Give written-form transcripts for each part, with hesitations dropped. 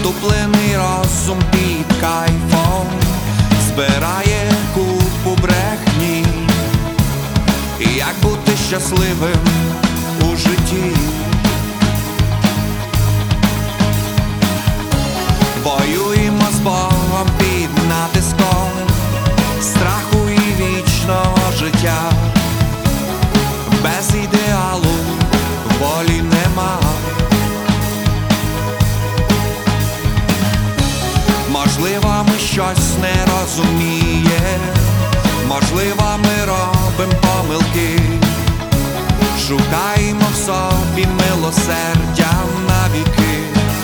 Потуплений розум під кайфом збирає купу брехні. Як бути щасливим у житті? Воюємо з Богом під натиском страху і вічного життя. Без ідеалу волі нема. Можливо, ми щось не розуміємо, можливо, ми робимо помилки, шукаємо в собі милосердя навіки.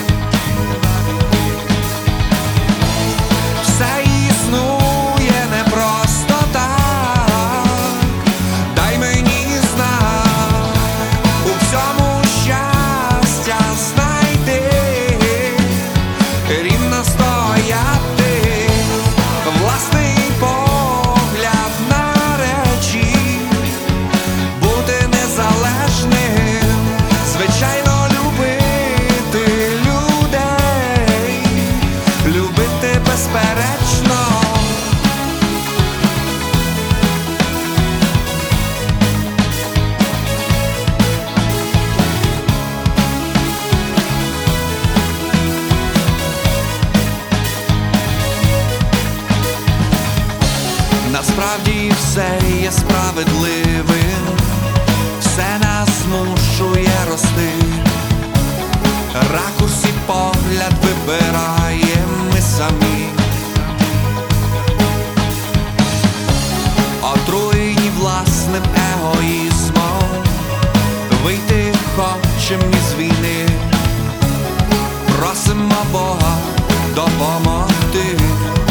Все існує не просто так, дай мені знак, у всьому щастя знайти, рівно стояти, власний погляд на речі, бути незалежним, звичайно любити людей, любити безперечно. Насправді все є справедливим, все нас змушує рости. Ракурс і погляд вибираємо ми самі. Отруєні власним егоїзмом, вийти хочем із війни. Просимо Бога допомогти.